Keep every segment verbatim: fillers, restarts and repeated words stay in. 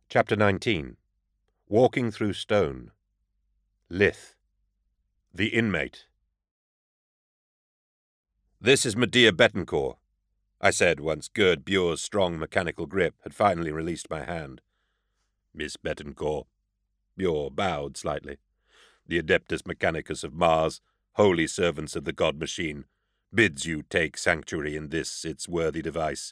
Chapter nineteen. Walking Through Stone. Lith. The Inmate. "This is Medea Betancourt," I said once Gerd Bure's strong mechanical grip had finally released my hand. "Miss Betancourt." Bure bowed slightly. "The Adeptus Mechanicus of Mars, holy servants of the god machine, bids you take sanctuary in this its worthy device."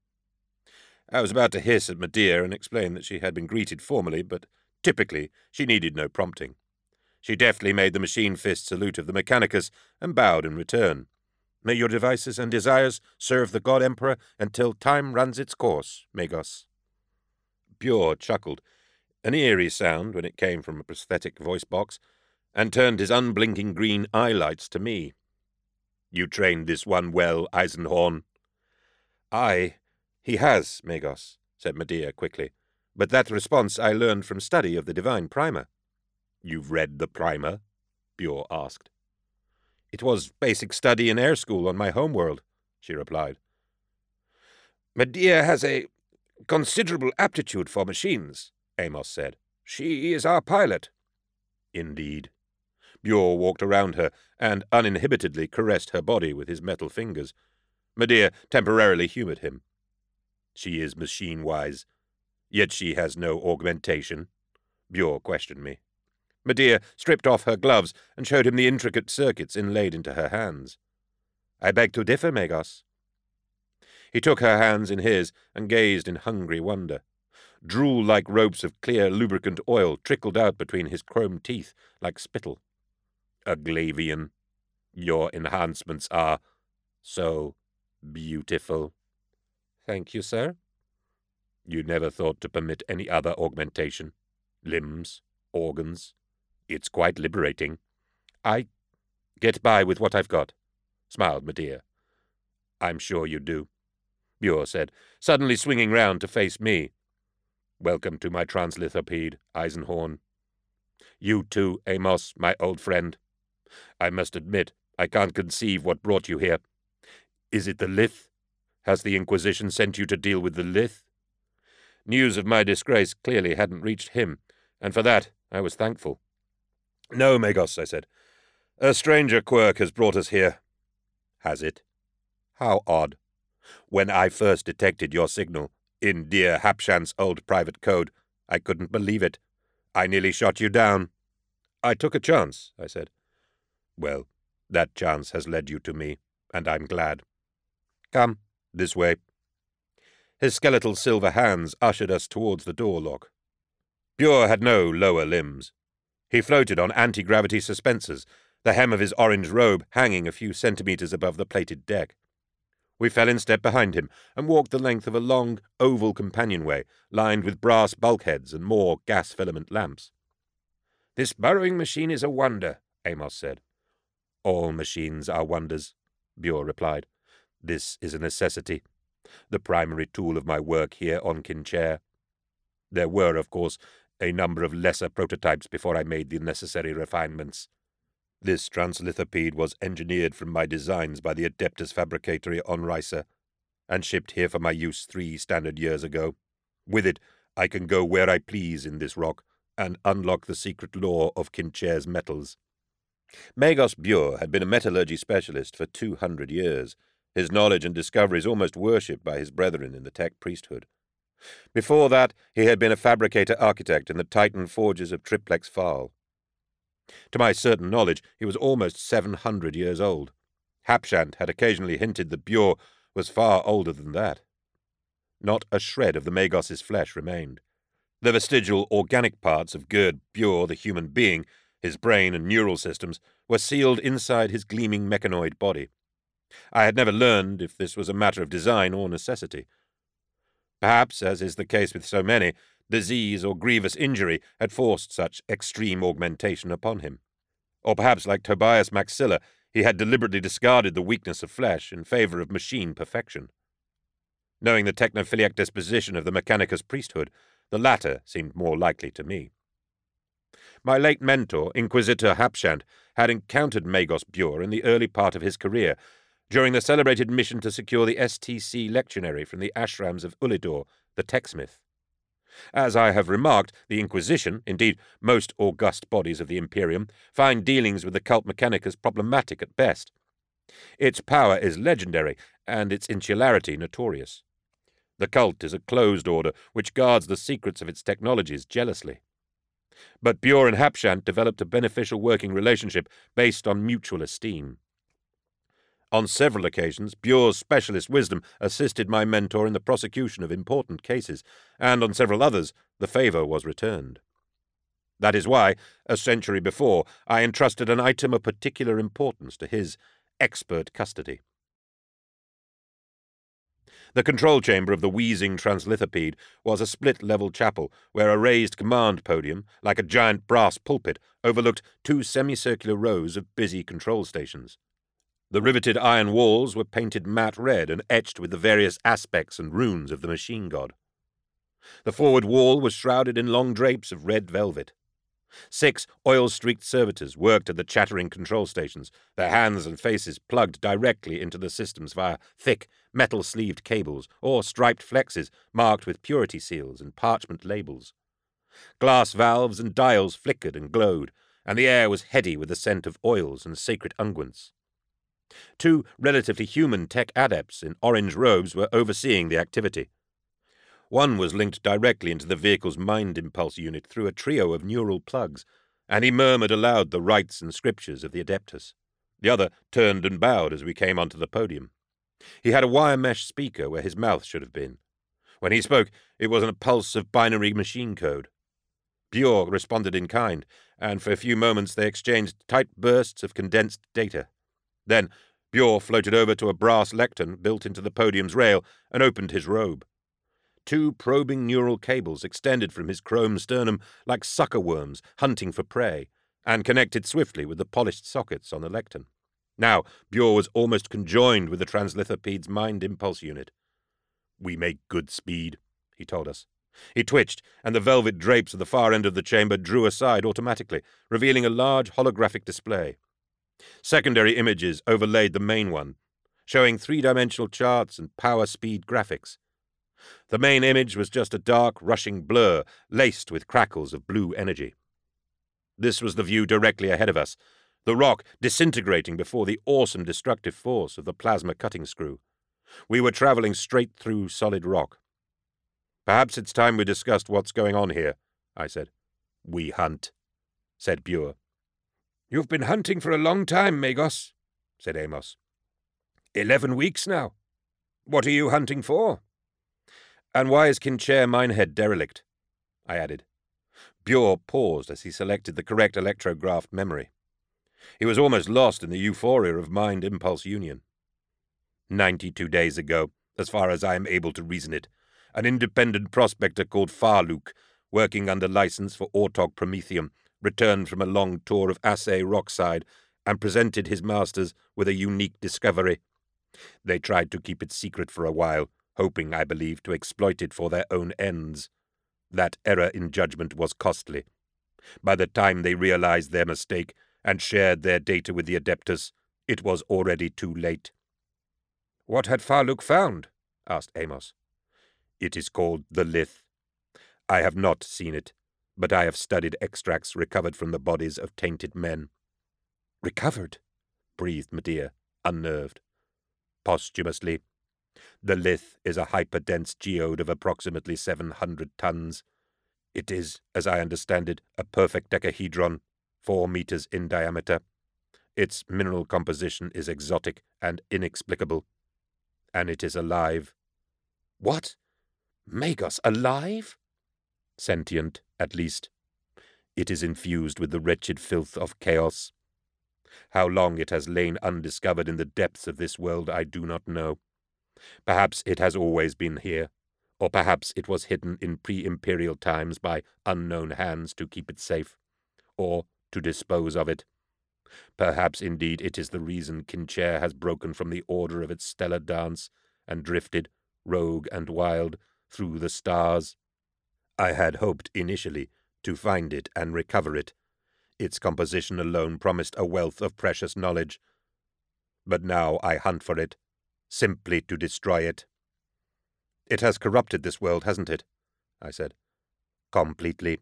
I was about to hiss at Medea and explain that she had been greeted formally, but typically she needed no prompting. She deftly made the machine fist salute of the Mechanicus and bowed in return. "May your devices and desires serve the God Emperor until time runs its course, Magos." Bure chuckled, an eerie sound when it came from a prosthetic voice box, and turned his unblinking green eye lights to me. "You trained this one well, Eisenhorn." "Aye, he has, Magos," said Medea quickly, "but that response I learned from study of the Divine Primer." "You've read the Primer?" Bure asked. "It was basic study in air school on my homeworld," she replied. "Medea has a considerable aptitude for machines," Amos said. "She is our pilot." "Indeed." Bure walked around her and uninhibitedly caressed her body with his metal fingers. Medea temporarily humored him. "She is machine-wise, yet she has no augmentation?" Bure questioned me. Medea stripped off her gloves and showed him the intricate circuits inlaid into her hands. "I beg to differ, Magos." He took her hands in his and gazed in hungry wonder. Drool-like ropes of clear lubricant oil trickled out between his chrome teeth like spittle. "Aglavian, your enhancements are so beautiful." "Thank you, sir." "You never thought to permit any other augmentation? Limbs, organs? It's quite liberating." "I get by with what I've got," smiled Medea. "I'm sure you do," Bure said, suddenly swinging round to face me. "Welcome to my translithopede, Eisenhorn." "You too, Amos, my old friend. I must admit, I can't conceive what brought you here. Is it the Lith? Has the Inquisition sent you to deal with the Lith?" News of my disgrace clearly hadn't reached him, and for that I was thankful. "No, Magos," I said. "A stranger quirk has brought us here." "Has it? How odd. When I first detected your signal, in dear Hapshan's old private code, I couldn't believe it. I nearly shot you down." "I took a chance," I said. "Well, that chance has led you to me, and I'm glad. Come, this way." His skeletal silver hands ushered us towards the door lock. Bure had no lower limbs. He floated on anti-gravity suspensors, the hem of his orange robe hanging a few centimeters above the plated deck. We fell in step behind him and walked the length of a long, oval companionway lined with brass bulkheads and more gas filament lamps. "This burrowing machine is a wonder," Amos said. "All machines are wonders," Bure replied. "This is a necessity, the primary tool of my work here on Kinchair. There were, of course, a number of lesser prototypes before I made the necessary refinements. This translithopede was engineered from my designs by the Adeptus Fabricatory on Risa, and shipped here for my use three standard years ago. With it, I can go where I please in this rock, and unlock the secret lore of Kinchair's metals." Magos Bure had been a metallurgy specialist for two hundred years, his knowledge and discoveries almost worshipped by his brethren in the tech priesthood. Before that, he had been a fabricator-architect in the Titan forges of Triplex Phal. To my certain knowledge, he was almost seven hundred years old. Hapshant had occasionally hinted that Bure was far older than that. Not a shred of the Magos's flesh remained. The vestigial organic parts of Gerd Bure, the human being, his brain and neural systems, were sealed inside his gleaming mechanoid body. I had never learned if this was a matter of design or necessity. Perhaps, as is the case with so many, disease or grievous injury had forced such extreme augmentation upon him. Or perhaps, like Tobias Maxilla, he had deliberately discarded the weakness of flesh in favor of machine perfection. Knowing the technophiliac disposition of the Mechanicus priesthood, the latter seemed more likely to me. My late mentor, Inquisitor Hapshant, had encountered Magos Bure in the early part of his career, during the celebrated mission to secure the S T C lectionary from the ashrams of Ullidor, the techsmith. As I have remarked, the Inquisition, indeed most august bodies of the Imperium, find dealings with the cult mechanicus problematic at best. Its power is legendary, and its insularity notorious. The cult is a closed order which guards the secrets of its technologies jealously. But Bure and Hapshant developed a beneficial working relationship based on mutual esteem. On several occasions, Bure's specialist wisdom assisted my mentor in the prosecution of important cases, and on several others the favour was returned. That is why, a century before, I entrusted an item of particular importance to his expert custody. The control chamber of the wheezing translithopede was a split-level chapel where a raised command podium, like a giant brass pulpit, overlooked two semicircular rows of busy control stations. The riveted iron walls were painted matte red and etched with the various aspects and runes of the machine god. The forward wall was shrouded in long drapes of red velvet. Six oil-streaked servitors worked at the chattering control stations, their hands and faces plugged directly into the systems via thick, metal-sleeved cables or striped flexes marked with purity seals and parchment labels. Glass valves and dials flickered and glowed, and the air was heady with the scent of oils and sacred unguents. Two relatively human tech adepts in orange robes were overseeing the activity. One was linked directly into the vehicle's mind impulse unit through a trio of neural plugs, and he murmured aloud the rites and scriptures of the Adeptus. The other turned and bowed as we came onto the podium. He had a wire mesh speaker where his mouth should have been. When he spoke, it was in a pulse of binary machine code. Bure responded in kind, and for a few moments they exchanged tight bursts of condensed data. Then Bure floated over to a brass lectern built into the podium's rail and opened his robe. Two probing neural cables extended from his chrome sternum like sucker worms hunting for prey, and connected swiftly with the polished sockets on the lectern. Now Bure was almost conjoined with the translithopede's mind impulse unit. "We make good speed," he told us. He twitched, and the velvet drapes at the far end of the chamber drew aside automatically, revealing a large holographic display. Secondary images overlaid the main one, showing three-dimensional charts and power-speed graphics. The main image was just a dark, rushing blur, laced with crackles of blue energy. This was the view directly ahead of us, the rock disintegrating before the awesome destructive force of the plasma cutting screw. We were travelling straight through solid rock. "Perhaps it's time we discussed what's going on here," I said. "We hunt," said Bure. "You've been hunting for a long time, Magos," said Amos. Eleven weeks now. What are you hunting for?" "And why is Kinchair Minehead derelict?" I added. Bure paused as he selected the correct electrographed memory. He was almost lost in the euphoria of mind-impulse union. Ninety-two days ago, as far as I am able to reason it, an independent prospector called Farluk, working under license for Ortog Promethium, returned from a long tour of Assay Rockside and presented his masters with a unique discovery. They tried to keep it secret for a while, hoping, I believe, to exploit it for their own ends. That error in judgment was costly. By the time they realized their mistake and shared their data with the Adeptus, it was already too late. "What had Farluk found?" asked Amos. "It is called the Lith. I have not seen it, but I have studied extracts recovered from the bodies of tainted men." "Recovered?" breathed Medea, unnerved. "Posthumously. The Lith is a hyperdense geode of approximately seven hundred tons. It is, as I understand it, a perfect decahedron, four meters in diameter. Its mineral composition is exotic and inexplicable. And it is alive." "What? Magos alive?" "Sentient, at least. It is infused with the wretched filth of chaos. How long it has lain undiscovered in the depths of this world I do not know. Perhaps it has always been here, or perhaps it was hidden in pre-imperial times by unknown hands to keep it safe, or to dispose of it. Perhaps indeed it is the reason Kinchair has broken from the order of its stellar dance and drifted, rogue and wild, through the stars. I had hoped initially to find it and recover it. Its composition alone promised a wealth of precious knowledge. But now I hunt for it, simply to destroy it." "It has corrupted this world, hasn't it?" I said. Completely.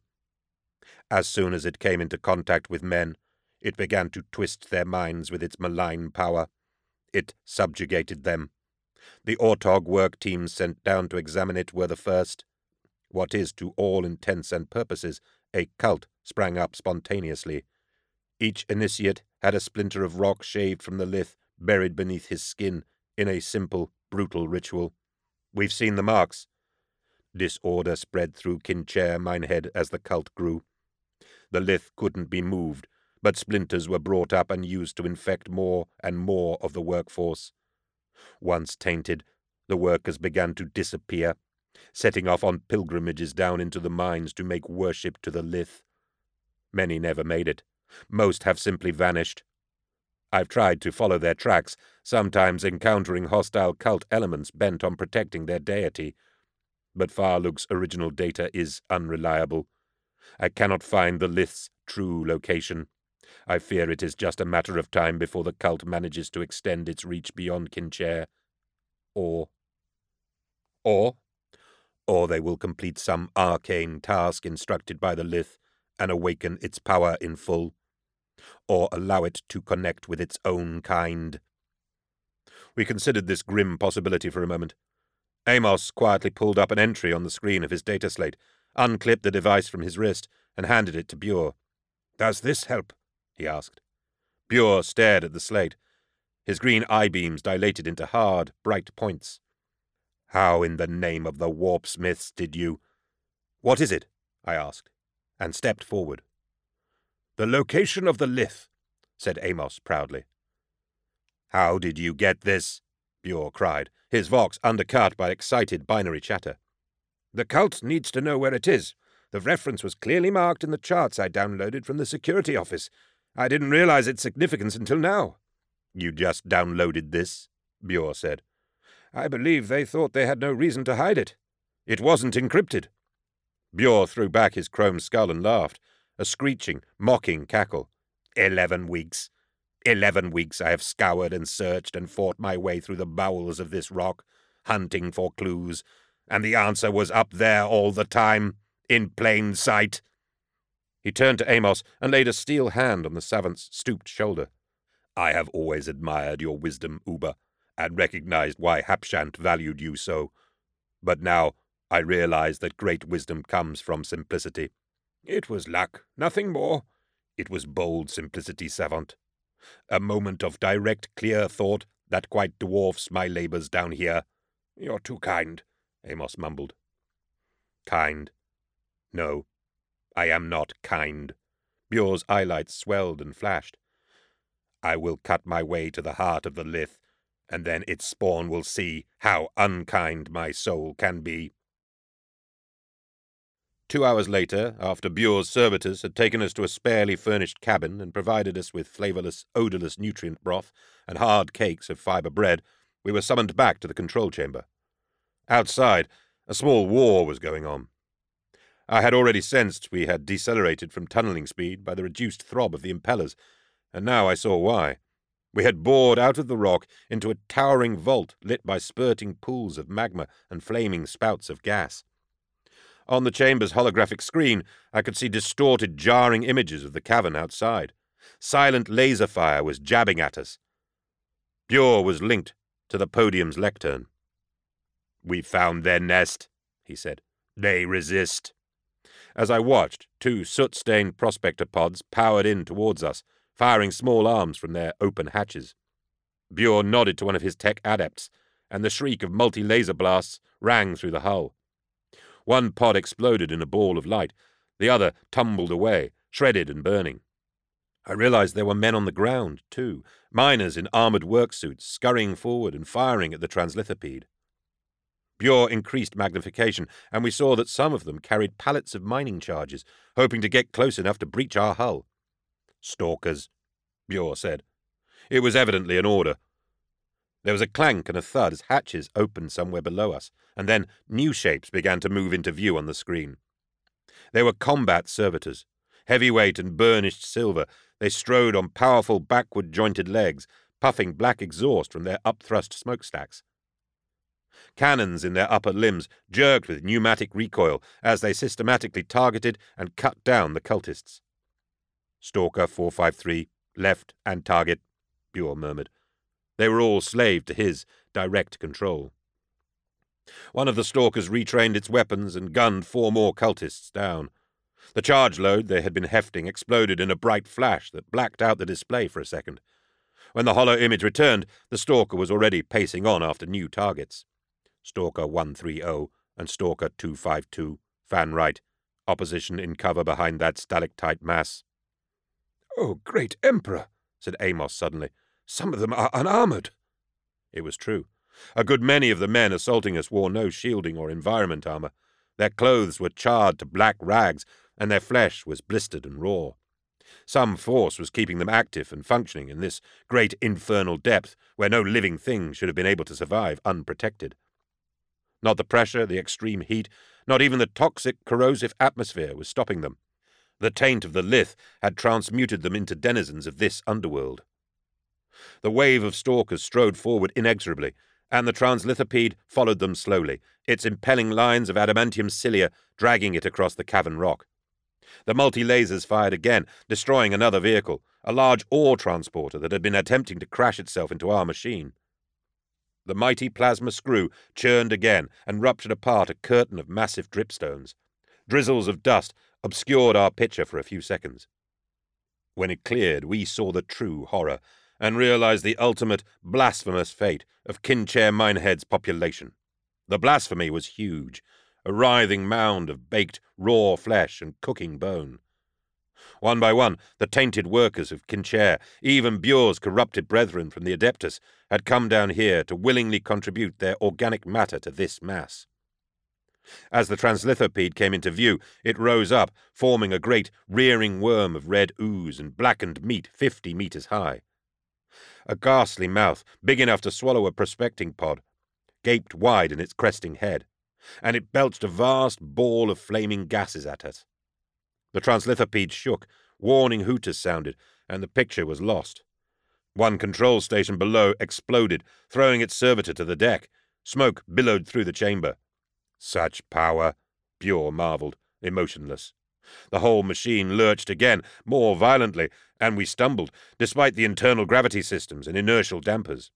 As soon as it came into contact with men, it began to twist their minds with its malign power. It subjugated them. The Ortog work teams sent down to examine it were the first. What is, to all intents and purposes, a cult sprang up spontaneously. Each initiate had a splinter of rock shaved from the lith, buried beneath his skin, in a simple, brutal ritual. We've seen the marks. Disorder spread through Kinchair Minehead as the cult grew. The lith couldn't be moved, but splinters were brought up and used to infect more and more of the workforce. Once tainted, the workers began to disappear, setting off on pilgrimages down into the mines to make worship to the lith. Many never made it. Most have simply vanished. I've tried to follow their tracks, sometimes encountering hostile cult elements bent on protecting their deity. But Farlug's original data is unreliable. I cannot find the lith's true location. I fear it is just a matter of time before the cult manages to extend its reach beyond Kinchair. Or... Or... Or they will complete some arcane task instructed by the lith and awaken its power in full. Or allow it to connect with its own kind. We considered this grim possibility for a moment. Amos quietly pulled up an entry on the screen of his data slate, unclipped the device from his wrist, and handed it to Bure. "Does this help?" he asked. Bure stared at the slate. His green eye-beams dilated into hard, bright points. "How in the name of the warp-smiths did you—" "What is it?" I asked, and stepped forward. "The location of the lith," said Amos proudly. "How did you get this?" Bure cried, his vox undercut by excited binary chatter. "The cult needs to know where it is. The reference was clearly marked in the charts I downloaded from the security office. I didn't realize its significance until now." "You just downloaded this?" Bure said. "I believe they thought they had no reason to hide it. It wasn't encrypted." Bure threw back his chrome skull and laughed, a screeching, mocking cackle. Eleven weeks. Eleven weeks I have scoured and searched and fought my way through the bowels of this rock, hunting for clues, and the answer was up there all the time, in plain sight. He turned to Amos and laid a steel hand on the savant's stooped shoulder. "I have always admired your wisdom, Uber, and recognized why Hapshant valued you so. But now I realize that great wisdom comes from simplicity. It was luck, nothing more. It was bold simplicity, savant. A moment of direct, clear thought that quite dwarfs my labors down here." "You're too kind," Amos mumbled. "Kind? No, I am not kind." Bure's eyelights swelled and flashed. "I will cut my way to the heart of the lith, and then its spawn will see how unkind my soul can be." Two hours later, after Bure's servitors had taken us to a sparely furnished cabin and provided us with flavourless, odourless nutrient broth and hard cakes of fibre bread, we were summoned back to the control chamber. Outside, a small war was going on. I had already sensed we had decelerated from tunnelling speed by the reduced throb of the impellers, and now I saw why. We had bored out of the rock into a towering vault lit by spurting pools of magma and flaming spouts of gas. On the chamber's holographic screen, I could see distorted, jarring images of the cavern outside. Silent laser fire was jabbing at us. Bure was linked to the podium's lectern. "We found their nest," he said. "They resist." As I watched, two soot-stained prospector pods powered in towards us, firing small arms from their open hatches. Bure nodded to one of his tech adepts, and the shriek of multi-laser blasts rang through the hull. One pod exploded in a ball of light. The other tumbled away, shredded and burning. I realized there were men on the ground, too, miners in armored worksuits, scurrying forward and firing at the translithopede. Bure increased magnification, and we saw that some of them carried pallets of mining charges, hoping to get close enough to breach our hull. "Stalkers," Bure said. It was evidently an order. There was a clank and a thud as hatches opened somewhere below us, and then new shapes began to move into view on the screen. They were combat servitors. Heavyweight and burnished silver, they strode on powerful backward-jointed legs, puffing black exhaust from their upthrust smokestacks. Cannons in their upper limbs jerked with pneumatic recoil as they systematically targeted and cut down the cultists. "Stalker four five three, left and target," Bure murmured. They were all slave to his direct control. One of the stalkers retrained its weapons and gunned four more cultists down. The charge load they had been hefting exploded in a bright flash that blacked out the display for a second. When the hollow image returned, the stalker was already pacing on after new targets. Stalker one three zero and Stalker two five two, fan right. Opposition in cover behind that stalactite mass. "Oh, great Emperor," said Amos suddenly. "Some of them are unarmored." It was true. A good many of the men assaulting us wore no shielding or environment armor. Their clothes were charred to black rags, and their flesh was blistered and raw. Some force was keeping them active and functioning in this great infernal depth where no living thing should have been able to survive unprotected. Not the pressure, the extreme heat, not even the toxic, corrosive atmosphere was stopping them. The taint of the lith had transmuted them into denizens of this underworld. The wave of stalkers strode forward inexorably, and the translithopede followed them slowly, its impelling lines of adamantium cilia dragging it across the cavern rock. The multi-lasers fired again, destroying another vehicle, a large ore transporter that had been attempting to crash itself into our machine. The mighty plasma screw churned again and ruptured apart a curtain of massive dripstones. Drizzles of dust obscured our picture for a few seconds. When it cleared, we saw the true horror and realized the ultimate blasphemous fate of Kinchair Minehead's population. The blasphemy was huge, a writhing mound of baked raw flesh and cooking bone. One by one, the tainted workers of Kinchair, even Bure's corrupted brethren from the Adeptus, had come down here to willingly contribute their organic matter to this mass. As the translithopede came into view, it rose up, forming a great rearing worm of red ooze and blackened meat fifty meters high. A ghastly mouth, big enough to swallow a prospecting pod, gaped wide in its cresting head, and it belched a vast ball of flaming gases at us. The translithopede shook, warning hooters sounded, and the picture was lost. One control station below exploded, throwing its servitor to the deck. Smoke billowed through the chamber. "Such power," Bure marveled, emotionless. The whole machine lurched again, more violently, and we stumbled, despite the internal gravity systems and inertial dampers.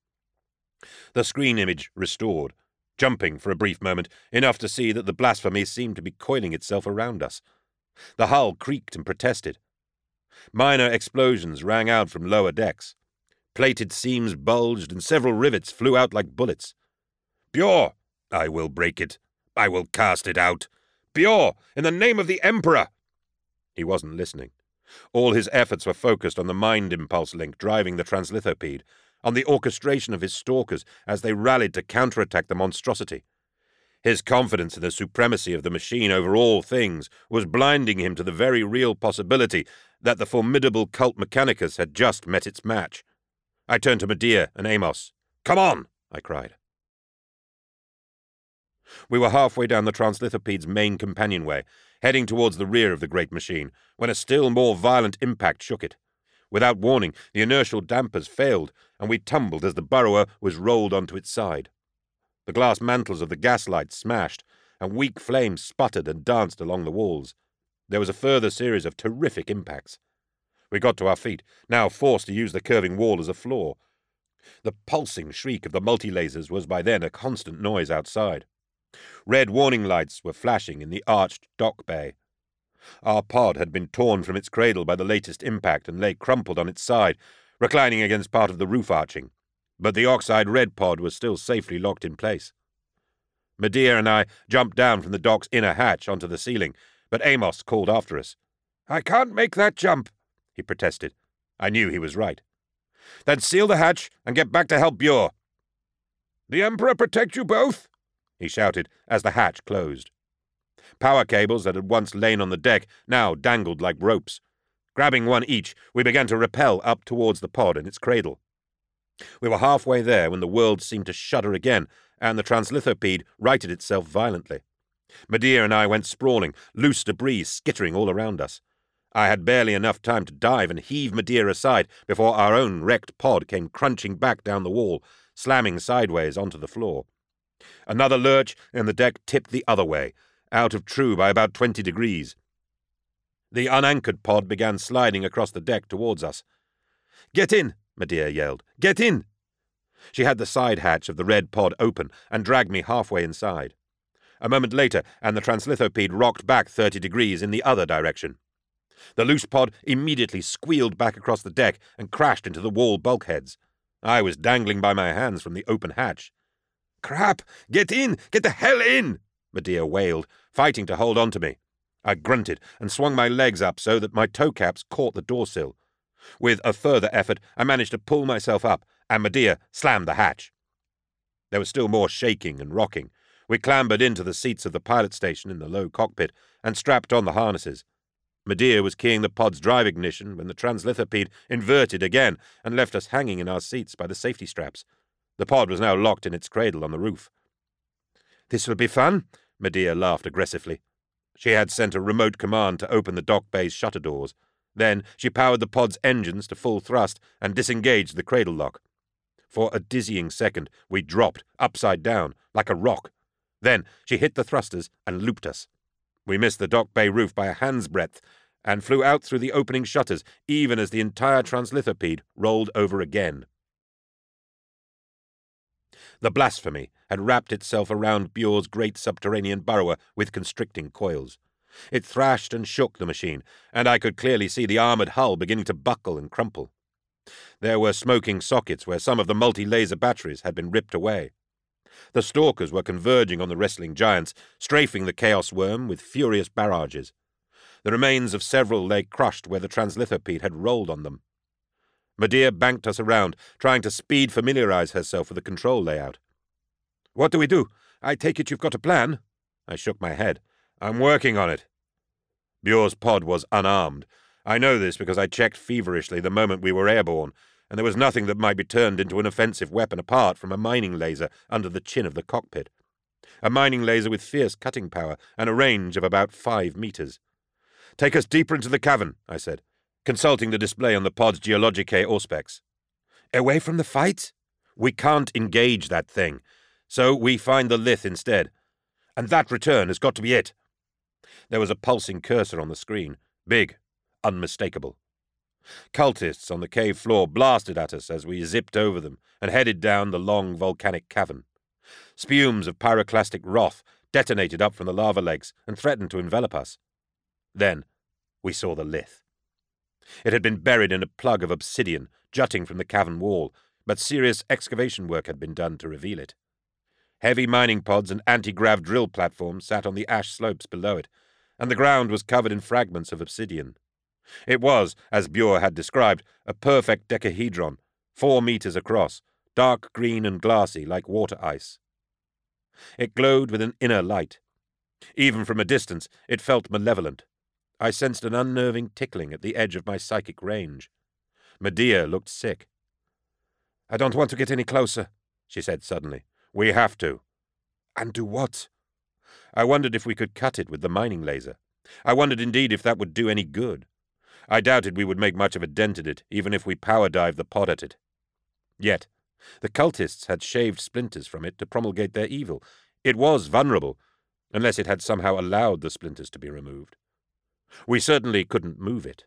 The screen image restored, jumping for a brief moment, enough to see that the blasphemy seemed to be coiling itself around us. The hull creaked and protested. Minor explosions rang out from lower decks. Plated seams bulged and several rivets flew out like bullets. "Bure! I will break it. I will cast it out. Bure! In the name of the Emperor!" He wasn't listening. All his efforts were focused on the mind impulse link driving the translithopede, on the orchestration of his stalkers as they rallied to counterattack the monstrosity. His confidence in the supremacy of the machine over all things was blinding him to the very real possibility that the formidable cult Mechanicus had just met its match. I turned to Medea and Amos. "Come on!" I cried. We were halfway down the translithopede's main companionway, heading towards the rear of the great machine, when a still more violent impact shook it. Without warning, the inertial dampers failed, and we tumbled as the burrower was rolled onto its side. The glass mantles of the gaslights smashed, and weak flames sputtered and danced along the walls. There was a further series of terrific impacts. We got to our feet, now forced to use the curving wall as a floor. The pulsing shriek of the multi-lasers was by then a constant noise outside. Red warning lights were flashing in the arched dock bay. Our pod had been torn from its cradle by the latest impact and lay crumpled on its side, reclining against part of the roof arching. But the oxide red pod was still safely locked in place. Medea and I jumped down from the dock's inner hatch onto the ceiling, but Amos called after us. "I can't make that jump," he protested. I knew he was right. "Then seal the hatch and get back to help Bure." "The Emperor protect you both," he shouted as the hatch closed. Power cables that had once lain on the deck now dangled like ropes. Grabbing one each, we began to rappel up towards the pod in its cradle. We were halfway there when the world seemed to shudder again, and the translithopede righted itself violently. Medea and I went sprawling, loose debris skittering all around us. I had barely enough time to dive and heave Medea aside before our own wrecked pod came crunching back down the wall, slamming sideways onto the floor. Another lurch, and the deck tipped the other way, out of true by about twenty degrees. The unanchored pod began sliding across the deck towards us. "Get in!" Medea yelled. "Get in!" She had the side hatch of the red pod open and dragged me halfway inside. A moment later, and the translithopede rocked back thirty degrees in the other direction. The loose pod immediately squealed back across the deck and crashed into the wall bulkheads. I was dangling by my hands from the open hatch. "Crap! Get in! Get the hell in!" Medea wailed, fighting to hold on to me. I grunted and swung my legs up so that my toe caps caught the doorsill. With a further effort, I managed to pull myself up, and Medea slammed the hatch. There was still more shaking and rocking. We clambered into the seats of the pilot station in the low cockpit and strapped on the harnesses. Medea was keying the pod's drive ignition when the translithopede inverted again and left us hanging in our seats by the safety straps. The pod was now locked in its cradle on the roof. "This will be fun," Medea laughed aggressively. She had sent a remote command to open the dock bay's shutter doors. Then she powered the pod's engines to full thrust and disengaged the cradle lock. For a dizzying second, we dropped, upside down, like a rock. Then she hit the thrusters and looped us. We missed the dock bay roof by a hand's breadth and flew out through the opening shutters, even as the entire translithopede rolled over again. The blasphemy had wrapped itself around Bure's great subterranean burrower with constricting coils. It thrashed and shook the machine, and I could clearly see the armoured hull beginning to buckle and crumple. There were smoking sockets where some of the multi-laser batteries had been ripped away. The stalkers were converging on the wrestling giants, strafing the Chaos Worm with furious barrages. The remains of several lay crushed where the translithopede had rolled on them. Medea banked us around, trying to speed familiarize herself with the control layout. "What do we do? I take it you've got a plan?" I shook my head. "I'm working on it." Bure's pod was unarmed. I know this because I checked feverishly the moment we were airborne, and there was nothing that might be turned into an offensive weapon apart from a mining laser under the chin of the cockpit. A mining laser with fierce cutting power and a range of about five meters. "Take us deeper into the cavern," I said, consulting the display on the pod's Geologicae Auspex. "Away from the fight? We can't engage that thing, so we find the Lith instead. And that return has got to be it." There was a pulsing cursor on the screen, big, unmistakable. Cultists on the cave floor blasted at us as we zipped over them and headed down the long volcanic cavern. Spumes of pyroclastic wrath detonated up from the lava lakes and threatened to envelop us. Then we saw the Lith. It had been buried in a plug of obsidian jutting from the cavern wall, but serious excavation work had been done to reveal it. Heavy mining pods and anti-grav drill platforms sat on the ash slopes below it, and the ground was covered in fragments of obsidian. It was, as Bure had described, a perfect decahedron, four meters across, dark green and glassy like water ice. It glowed with an inner light. Even from a distance, it felt malevolent. I sensed an unnerving tickling at the edge of my psychic range. Medea looked sick. "I don't want to get any closer," she said suddenly. "We have to." "And do what?" I wondered if we could cut it with the mining laser. I wondered indeed if that would do any good. I doubted we would make much of a dent in it, even if we power-dived the pod at it. Yet, the cultists had shaved splinters from it to promulgate their evil. It was vulnerable, unless it had somehow allowed the splinters to be removed. We certainly couldn't move it.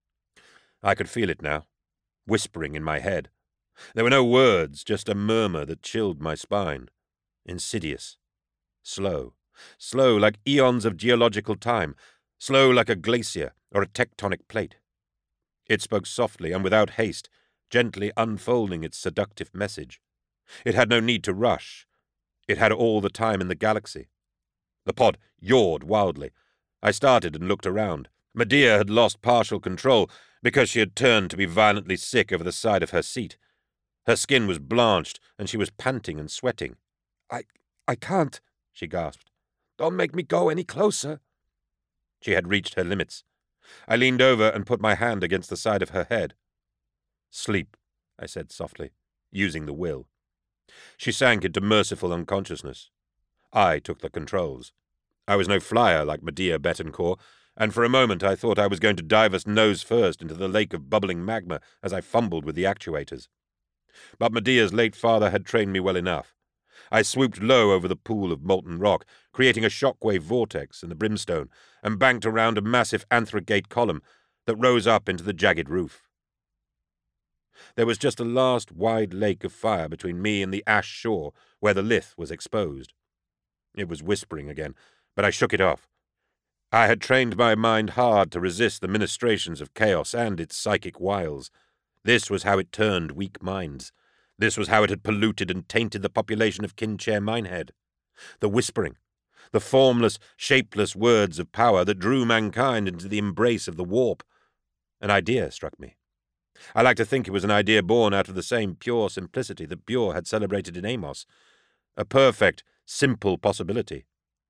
I could feel it now, whispering in my head. There were no words, just a murmur that chilled my spine. Insidious. Slow. Slow like eons of geological time. Slow like a glacier or a tectonic plate. It spoke softly and without haste, gently unfolding its seductive message. It had no need to rush. It had all the time in the galaxy. The pod yawed wildly. I started and looked around. Medea had lost partial control because she had turned to be violently sick over the side of her seat. Her skin was blanched, and she was panting and sweating. I, I can't, she gasped. "Don't make me go any closer." She had reached her limits. I leaned over and put my hand against the side of her head. "Sleep," I said softly, using the will. She sank into merciful unconsciousness. I took the controls. I was no flyer like Medea Betancourt, and for a moment I thought I was going to dive us nose first into the lake of bubbling magma as I fumbled with the actuators. But Medea's late father had trained me well enough. I swooped low over the pool of molten rock, creating a shockwave vortex in the brimstone, and banked around a massive anthrogate column that rose up into the jagged roof. There was just a last wide lake of fire between me and the ash shore where the lith was exposed. It was whispering again, but I shook it off. I had trained my mind hard to resist the ministrations of chaos and its psychic wiles. This was how it turned weak minds. This was how it had polluted and tainted the population of Kinchair Minehead. The whispering, the formless, shapeless words of power that drew mankind into the embrace of the warp. An idea struck me. I like to think it was an idea born out of the same pure simplicity that Bure had celebrated in Amos. A perfect, simple possibility.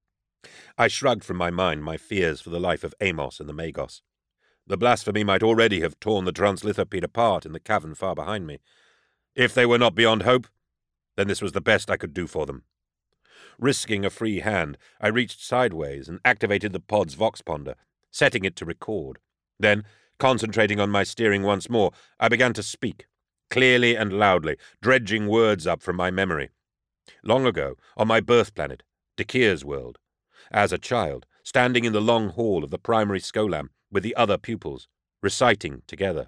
I shrugged from my mind my fears for the life of Amos and the Magos. The blasphemy might already have torn the translithopede apart in the cavern far behind me. If they were not beyond hope, then this was the best I could do for them. Risking a free hand, I reached sideways and activated the pod's voxponder, setting it to record. Then, concentrating on my steering once more, I began to speak, clearly and loudly, dredging words up from my memory. Long ago, on my birth planet, Dekir's world, as a child, standing in the long hall of the primary Skolam with the other pupils, reciting together.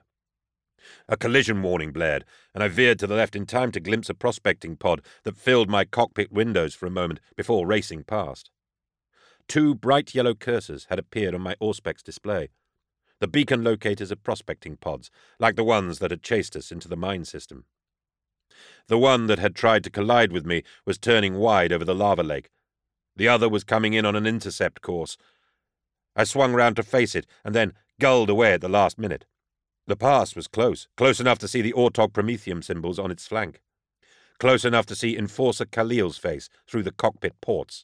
A collision warning blared, and I veered to the left in time to glimpse a prospecting pod that filled my cockpit windows for a moment before racing past. Two bright yellow cursors had appeared on my Auspex display, the beacon locators of prospecting pods, like the ones that had chased us into the mine system. The one that had tried to collide with me was turning wide over the lava lake. The other was coming in on an intercept course. I swung round to face it, and then gulled away at the last minute. The pass was close, close enough to see the Ortog Prometheum symbols on its flank. Close enough to see Enforcer Khalil's face through the cockpit ports.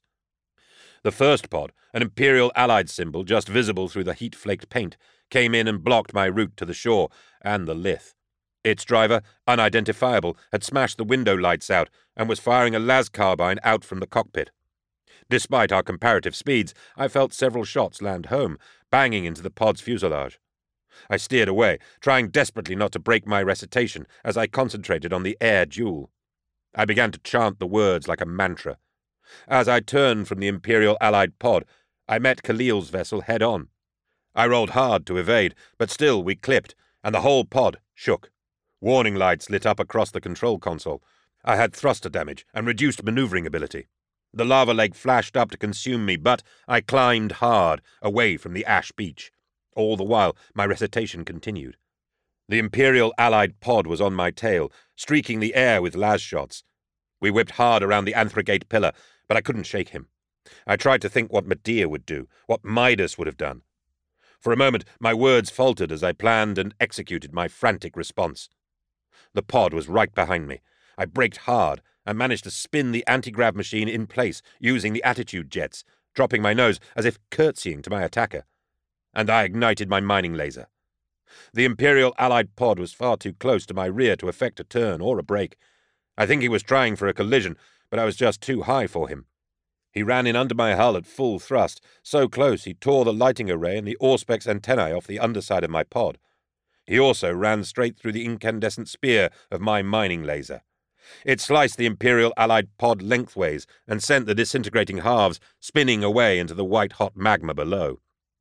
The first pod, an Imperial Allied symbol just visible through the heat-flaked paint, came in and blocked my route to the shore and the lith. Its driver, unidentifiable, had smashed the window lights out and was firing a las carbine out from the cockpit. Despite our comparative speeds, I felt several shots land home, banging into the pod's fuselage. I steered away, trying desperately not to break my recitation as I concentrated on the air duel. I began to chant the words like a mantra. As I turned from the Imperial Allied pod, I met Khalil's vessel head-on. I rolled hard to evade, but still we clipped, and the whole pod shook. Warning lights lit up across the control console. I had thruster damage and reduced maneuvering ability. The lava lake flashed up to consume me, but I climbed hard, away from the ash beach. All the while, my recitation continued. The Imperial Allied pod was on my tail, streaking the air with las shots. We whipped hard around the anthrogate pillar, but I couldn't shake him. I tried to think what Medea would do, what Midas would have done. For a moment, my words faltered as I planned and executed my frantic response. The pod was right behind me. I braked hard and managed to spin the anti-grav machine in place using the attitude jets, dropping my nose as if curtsying to my attacker. And I ignited my mining laser. The Imperial Allied pod was far too close to my rear to effect a turn or a brake. I think he was trying for a collision, but I was just too high for him. He ran in under my hull at full thrust, so close he tore the lighting array and the Auspex antennae off the underside of my pod. He also ran straight through the incandescent spear of my mining laser. It sliced the Imperial Allied pod lengthways and sent the disintegrating halves spinning away into the white-hot magma below.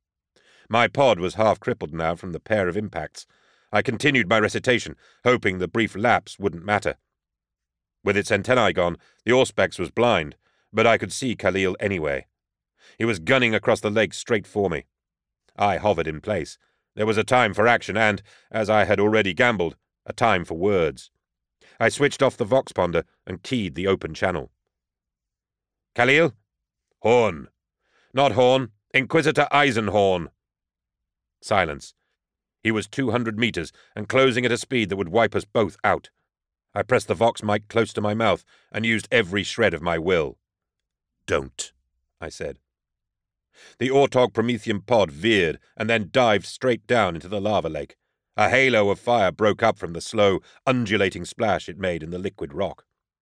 My pod was half crippled now from the pair of impacts. I continued my recitation, hoping the brief lapse wouldn't matter. With its antennae gone, the Auspex was blind, but I could see Khalil anyway. He was gunning across the lake straight for me. I hovered in place. There was a time for action and, as I had already gambled, a time for words. I switched off the voxponder and keyed the open channel. Khalil? Horn. Not Horn. Inquisitor Eisenhorn. Silence. He was two hundred meters and closing at a speed that would wipe us both out. I pressed the vox mic close to my mouth and used every shred of my will. Don't, I said. The Ortog Prometheum pod veered and then dived straight down into the lava lake. A halo of fire broke up from the slow, undulating splash it made in the liquid rock.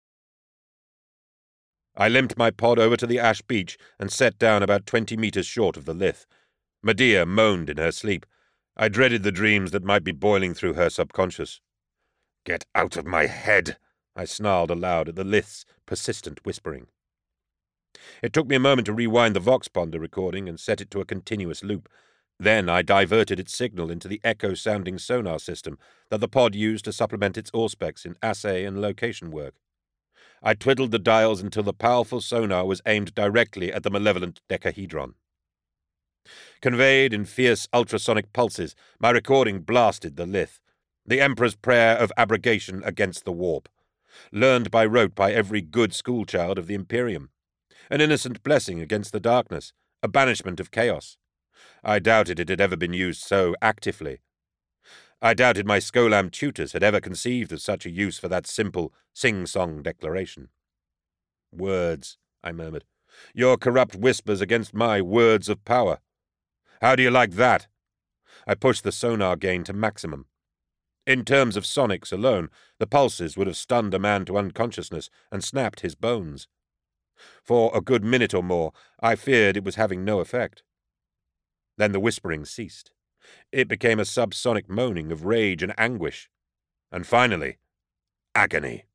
I limped my pod over to the ash beach and set down about twenty meters short of the lith. Medea moaned in her sleep. I dreaded the dreams that might be boiling through her subconscious. "Get out of my head," I snarled aloud at the lith's persistent whispering. It took me a moment to rewind the VoxPonder recording and set it to a continuous loop. Then I diverted its signal into the echo-sounding sonar system that the pod used to supplement its auspex in assay and location work. I twiddled the dials until the powerful sonar was aimed directly at the malevolent decahedron. Conveyed in fierce ultrasonic pulses, my recording blasted the lith, the Emperor's prayer of abrogation against the warp, learned by rote by every good schoolchild of the Imperium, an innocent blessing against the darkness, a banishment of chaos. I doubted it had ever been used so actively. I doubted my Skolam tutors had ever conceived of such a use for that simple, sing-song declaration. Words, I murmured. Your corrupt whispers against my words of power. How do you like that? I pushed the sonar gain to maximum. In terms of sonics alone, the pulses would have stunned a man to unconsciousness and snapped his bones. For a good minute or more, I feared it was having no effect. Then the whispering ceased. It became a subsonic moaning of rage and anguish. And finally, agony.